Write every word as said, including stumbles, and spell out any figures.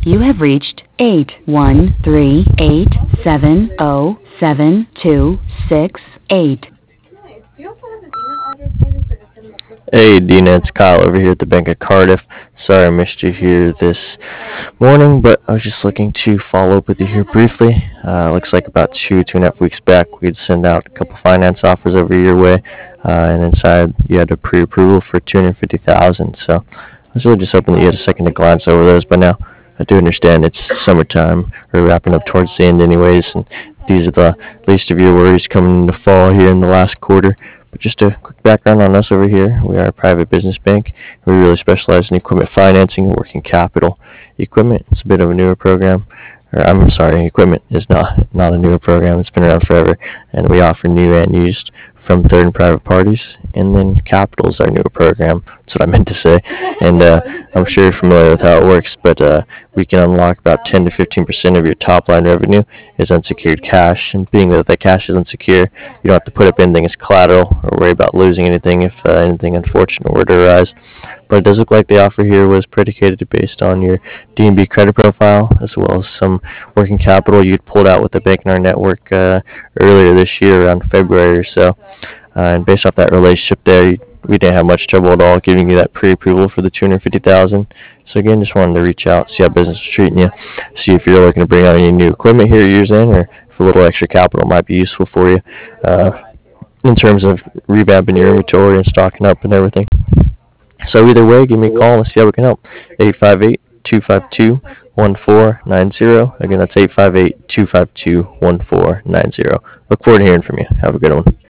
You have reached eight one three eight seven zero seven two six eight. Nice. Do you also have an email address for this, or just send it quickly? Hey, Dina, it's Kyle over here at the Bank of Cardiff. Sorry I missed you here this morning, but I was just looking to follow up with you here briefly. Uh, looks like about two, two and a half weeks back, we'd send out a couple finance offers over your way, uh, and inside you had a pre-approval for two hundred fifty thousand dollars. So I was really just hoping that you had a second to glance over those by now. I do understand it's summertime. We're wrapping up towards the end anyways, and these are the least of your worries coming into fall here in the last quarter. But just a quick background on us over here. We are a private business bank. We really specialize in equipment financing and working capital. Equipment, it's a bit of a newer program. Or I'm sorry, equipment is not not a newer program. It's been around forever, and we offer new and used from third and private parties. And then capital is our newer program. That's what I meant to say. And uh, I'm sure you're familiar with how it works, but uh, we can unlock about ten to fifteen percent of your top line revenue is unsecured cash. And being that that cash is unsecure, you don't have to put up anything as collateral or worry about losing anything if uh, anything unfortunate were to arise. But it does look like the offer here was predicated based on your D and B credit profile, as well as some working capital you'd pulled out with the bank in our network uh, earlier this year, around February or so. Uh, and based off that relationship there, we didn't have much trouble at all giving you that pre-approval for the two hundred fifty thousand dollars. So again, just wanted to reach out, see how business is treating you, see if you're looking to bring out any new equipment here years in, or if a little extra capital might be useful for you uh, in terms of revamping your inventory and stocking up and everything. So either way, give me a call and see how we can help. eight five eight, two five two, one four nine zero. Again, that's eight five eight, two five two, one four nine zero. Look forward to hearing from you. Have a good one.